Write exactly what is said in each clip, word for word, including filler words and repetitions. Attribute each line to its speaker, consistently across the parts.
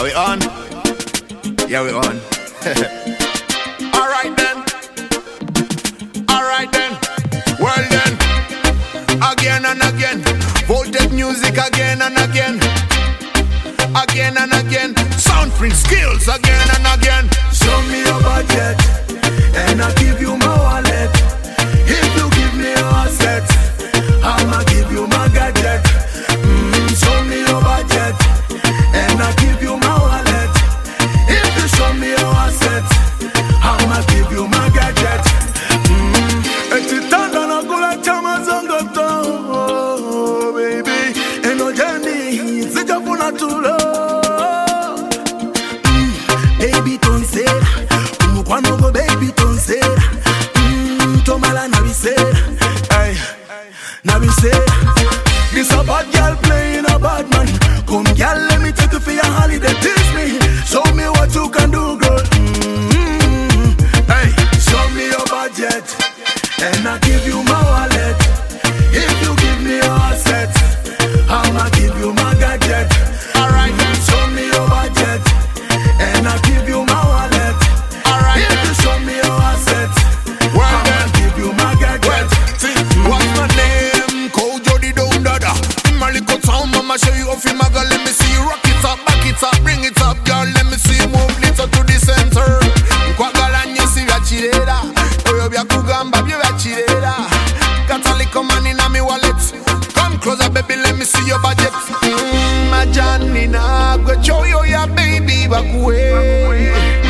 Speaker 1: Are we on? Yeah, we on. Alright then. Alright then. Well then. Again and again. Voltage music again and again. Again and again. Soundprint skills again and again.
Speaker 2: Show me your budget and I'll give you my wallet. If you give me your asset, I'ma give you my gadget. Mm, show me your budget and I'll give you my wallet. If you show me your asset, I'ma give you my gadget. Etitanda na kula chama zongo to, baby. Eno jani sijafuna tulo. Baby don't say, umukwano go baby don't say. Tomala na we say, ay, na we say. This a bad girl playing a bad man. Come girl, let me take you for your holiday. Teach me, show me what you can do, girl. Mm-hmm. Hey, show me your budget and I'll give you my wallet. If you give me your asset, I'ma give you my gadget.
Speaker 1: Alright then.
Speaker 2: Show me your budget and I'll give you my wallet.
Speaker 1: Alright
Speaker 2: If
Speaker 1: then.
Speaker 2: you show me your asset,
Speaker 1: Well
Speaker 2: I'ma
Speaker 1: then.
Speaker 2: give you my gadget.
Speaker 1: Well, see, what's my name? Kojo the Down Dada. In my little town, mama show you off in my girl. Let me see you rock it up, back it up, bring it up, girl. Let me see you move little to the center. Kwagala nyesi vya chirera. Oyo vya kugamba vya vya chirera. Got a little money in my wallet. Come closer, baby, let me see your budget. Mmm, majani na gwe choyo ya baby bakwe.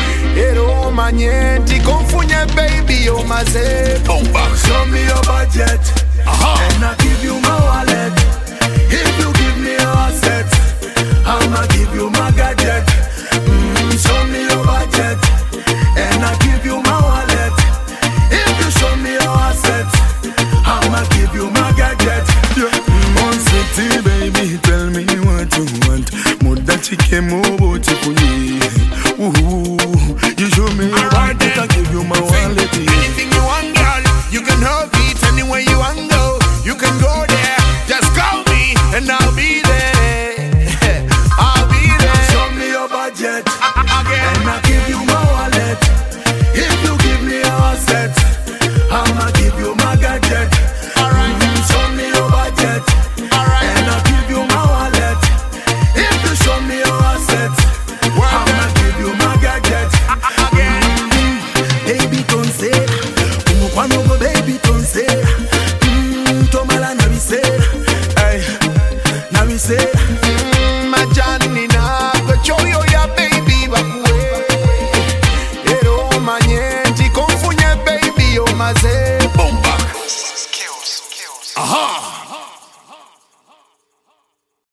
Speaker 1: Ero manyenti konfunye baby yo maze. Bomba.
Speaker 2: Show me your budget
Speaker 1: Aha.
Speaker 2: and I'll give you my wallet. If you give me your asset, I'ma give you my gadget. Mm, show me your budget and I'll give you my wallet. If you show me your asset, I'ma give you my gadget. Yeah. One city, baby, tell me what you want. Muda chike mobote kuni. Ooh, you show me your
Speaker 1: Alright
Speaker 2: budget,
Speaker 1: then.
Speaker 2: I'll give you my wallet.
Speaker 1: Anything you want, girl, you can have it anywhere you want go. You can go there, just call me and I'll be there. I'll be there.
Speaker 2: Show me your budget
Speaker 1: Again.
Speaker 2: and I'll give you my wallet. If you give me your asset, I'ma give you my gadget.
Speaker 1: Alright.
Speaker 2: Mm, show me your budget
Speaker 1: Alright.
Speaker 2: and I'll give you my wallet. If you show me your asset,
Speaker 1: Well
Speaker 2: I'ma
Speaker 1: then.
Speaker 2: give you my gadget.
Speaker 1: Again.
Speaker 2: Baby don't say, umukwano go baby don't say. Mm, tomala na we say, ay, na we say.
Speaker 1: Mm, majani na gwe choyo ya baby bakwe. Ero manyenti konfunye baby yo maze. Bomba. Aha.